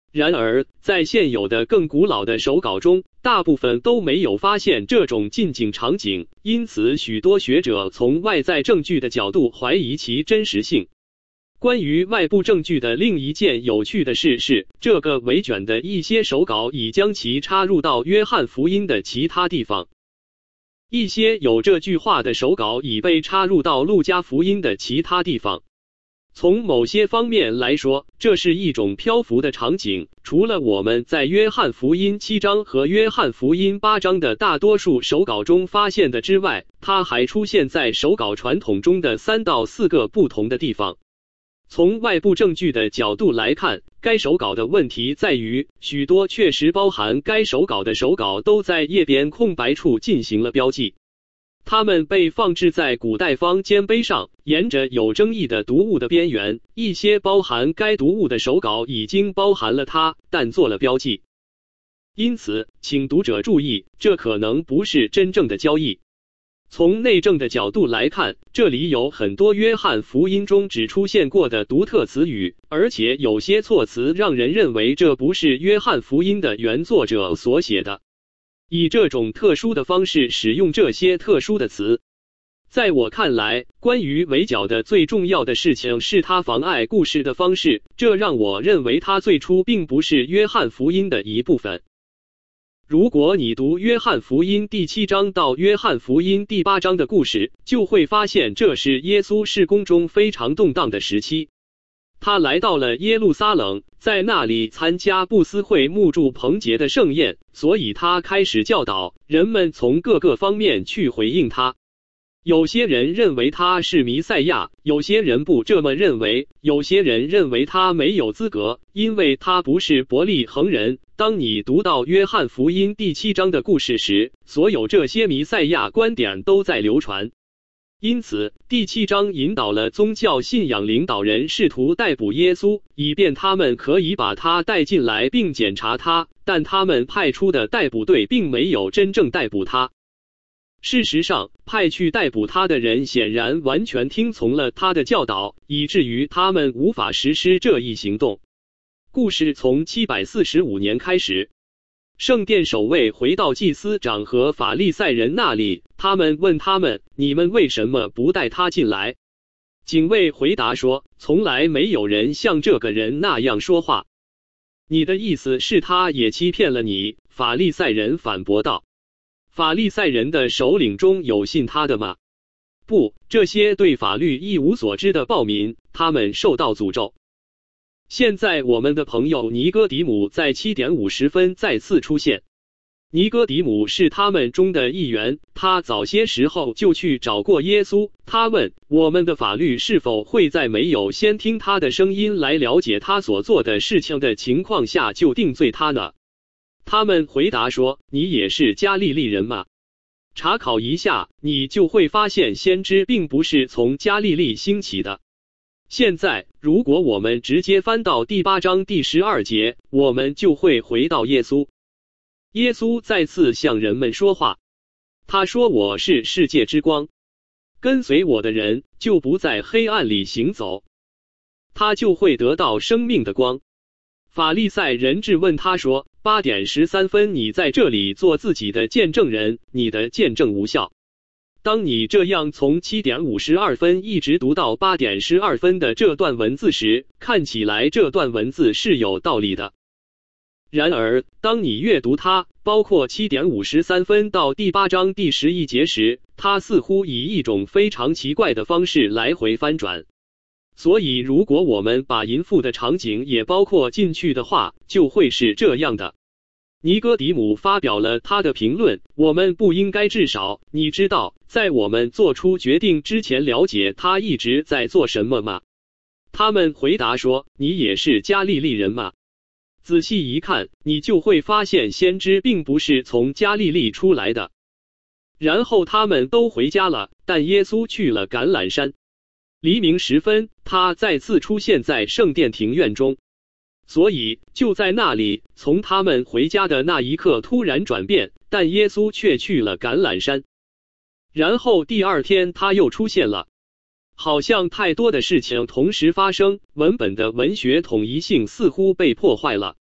然而，在现有的更古老的手稿中，大部分都没有发现这种近景场景，因此许多学者从外在证据的角度怀疑其真实性。关于外部证据的另一件有趣的事是，这个围卷的一些手稿已将其插入到约翰福音的其他地方。一些有这句话的手稿已被插入到路加福音的其他地方。从某些方面来说，这是一种漂浮的场景，除了我们在约翰福音七章和约翰福音八章的大多数手稿中发现的之外，它还出现在手稿传统中的三到四个不同的地方。从外部证据的角度来看，该手稿的问题在于，许多确实包含该手稿的手稿都在页边空白处进行了标记。它们被放置在古代方尖碑上，沿着有争议的读物的边缘。一些包含该读物的手稿已经包含了它，但做了标记。因此，请读者注意，这可能不是真正的交易。从内政的角度来看，这里有很多约翰福音中只出现过的独特词语，而且有些措辞让人认为这不是约翰福音的原作者所写的。以这种特殊的方式使用这些特殊的词，在我看来，关于围剿的最重要的事情是它妨碍故事的方式，这让我认为它最初并不是约翰福音的一部分。如果你读约翰福音第七章到约翰福音第八章的故事，就会发现这是耶稣事工中非常动荡的时期。他来到了耶路撒冷，在那里参加布斯会沐祝棚节的盛宴，所以他开始教导，人们从各个方面去回应他。有些人认为他是弥赛亚，有些人不这么认为，有些人认为他没有资格，因为他不是伯利恒人。当你读到约翰福音第七章的故事时，所有这些弥赛亚观点都在流传。因此，第七章引导了宗教信仰领导人试图逮捕耶稣，以便他们可以把他带进来并检查他，但他们派出的逮捕队并没有真正逮捕他。事实上，派去逮捕他的人显然完全听从了他的教导，以至于他们无法实施这一行动。故事从七百四十五年开始。圣殿守卫回到祭司长和法利赛人那里，他们问他们：“你们为什么不带他进来？”警卫回答说：“从来没有人像这个人那样说话。”“你的意思是他也欺骗了你？”法利赛人反驳道。“法利赛人的首领中有信他的吗？”“不，这些对法律一无所知的暴民，他们受到诅咒。”现在我们的朋友尼哥底母在七点五十分再次出现。尼哥底母是他们中的一员，他早些时候就去找过耶稣。他问：“我们的法律是否会在没有先听他的声音来了解他所做的事情的情况下就定罪他呢？”他们回答说：“你也是加利利人吗？查考一下，你就会发现先知并不是从加利利兴起的。”现在，如果我们直接翻到第八章第十二节，我们就会回到耶稣。耶稣再次向人们说话，他说：“我是世界之光，跟随我的人就不在黑暗里行走，他就会得到生命的光。”法利赛人质问他说：“八点十三分，你在这里做自己的见证人，你的见证无效。”当你这样从七点五十二分一直读到八点十二分的这段文字时，看起来这段文字是有道理的。然而，当你阅读它，包括七点五十三分到第八章第十一节时，它似乎以一种非常奇怪的方式来回翻转。所以，如果我们把淫妇的场景也包括进去的话，就会是这样的。尼哥底母发表了他的评论：“我们不应该至少，你知道，在我们做出决定之前了解他一直在做什么吗？”他们回答说：“你也是加利利人吗？”仔细一看，你就会发现先知并不是从加利利出来的。然后他们都回家了，但耶稣去了橄榄山。黎明时分，他再次出现在圣殿庭院中。所以，就在那里，从他们回家的那一刻突然转变，但耶稣却去了橄榄山。然后第二天他又出现了。好像太多的事情同时发生，文本的文学统一性似乎被破坏了。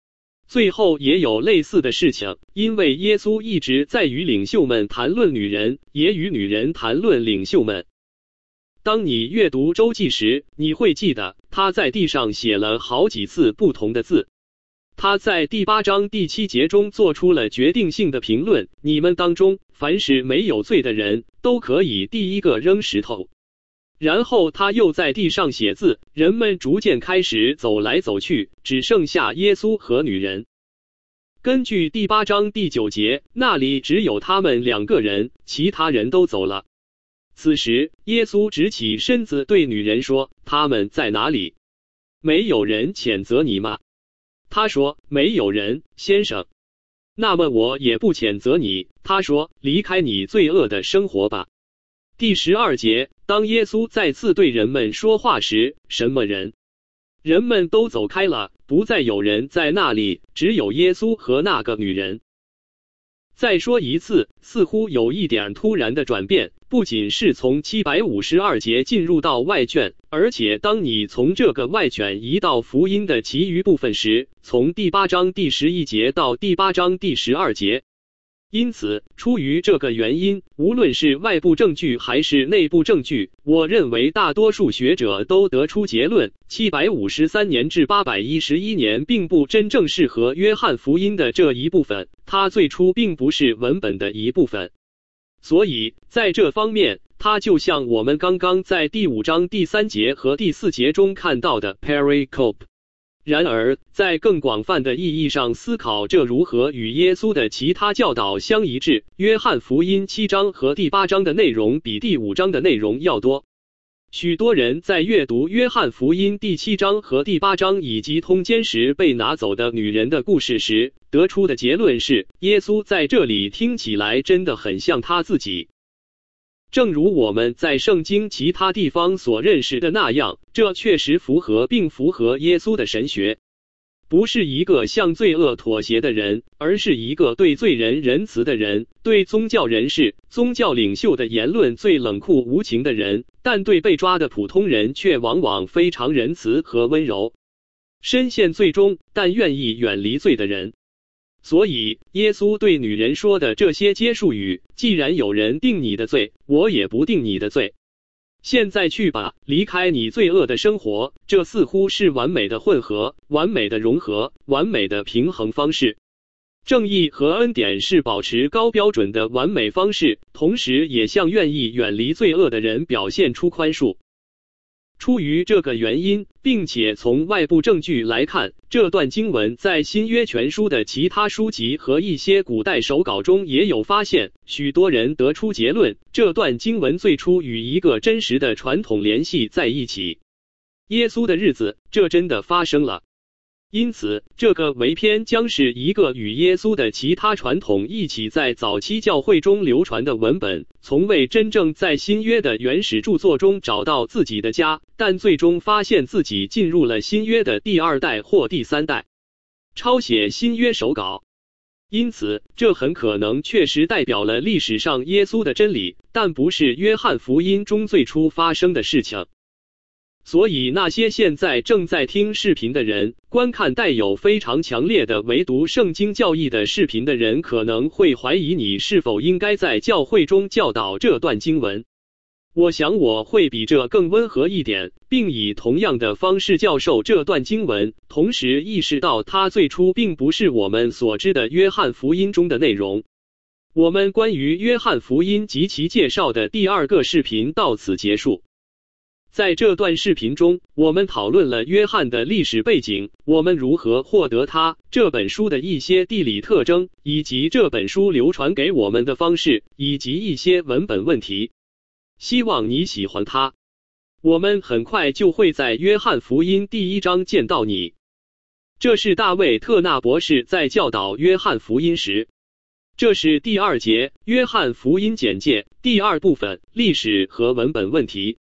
最后也有类似的事情，因为耶稣一直在与领袖们谈论女人，也与女人谈论领袖们。当你阅读周记时，你会记得他在地上写了好几次不同的字。他在第八章第七节中做出了决定性的评论：你们当中凡是没有罪的人，都可以第一个扔石头。然后他又在地上写字，人们逐渐开始走来走去，只剩下耶稣和女人。根据第八章第九节，那里只有他们两个人，其他人都走了。此时，耶稣直起身子对女人说：他们在哪里？没有人谴责你吗？他说：没有人，先生。那么我也不谴责你。他说：离开你罪恶的生活吧。第十二节，当耶稣再次对人们说话时，什么人？人们都走开了，不再有人在那里，只有耶稣和那个女人。再说一次，似乎有一点突然的转变，不仅是从七百五十二节进入到外卷，而且当你从这个外卷移到福音的其余部分时，从第八章第十一节到第八章第十二节。因此，出于这个原因，无论是外部证据还是内部证据，我认为大多数学者都得出结论：七百五十三年至八百一十一年并不真正适合约翰福音的这一部分，它最初并不是文本的一部分。所以，在这方面，它就像我们刚刚在第五章第三节和第四节中看到的 pericope。然而，在更广泛的意义上思考这如何与耶稣的其他教导相一致，约翰福音七章和第八章的内容比第五章的内容要多。许多人在阅读约翰福音第七章和第八章以及通奸时被拿走的女人的故事时，得出的结论是，耶稣在这里听起来真的很像他自己。正如我们在圣经其他地方所认识的那样，这确实符合并符合耶稣的神学。不是一个向罪恶妥协的人，而是一个对罪人仁慈的人，对宗教人士、宗教领袖的言论最冷酷无情的人，但对被抓的普通人却往往非常仁慈和温柔。深陷罪中，但愿意远离罪的人。所以，耶稣对女人说的这些结束语，既然有人定你的罪，我也不定你的罪。现在去吧，离开你罪恶的生活。这似乎是完美的混合，完美的融合，完美的平衡方式。正义和恩典是保持高标准的完美方式，同时也向愿意远离罪恶的人表现出宽恕。出于这个原因，并且从外部证据来看，这段经文在新约全书的其他书籍和一些古代手稿中也有发现。许多人得出结论，这段经文最初与一个真实的传统联系在一起。耶稣的日子，这真的发生了。因此，这个为篇将是一个与耶稣的其他传统一起在早期教会中流传的文本，从未真正在新约的原始著作中找到自己的家，但最终发现自己进入了新约的第二代或第三代。抄写新约手稿。因此，这很可能确实代表了历史上耶稣的真理，但不是约翰福音中最初发生的事情。所以那些现在正在听视频的人，观看带有非常强烈的唯独圣经教义的视频的人，可能会怀疑你是否应该在教会中教导这段经文。我想我会比这更温和一点，并以同样的方式教授这段经文，同时意识到它最初并不是我们所知的约翰福音中的内容。我们关于约翰福音及其介绍的第二个视频到此结束。在这段视频中，我们讨论了约翰的历史背景，我们如何获得他这本书的一些地理特征，以及这本书流传给我们的方式，以及一些文本问题。希望你喜欢它。我们很快就会在约翰福音第一章见到你。这是大卫·特纳博士在教导约翰福音时。这是第二节约翰福音简介，第二部分历史和文本问题。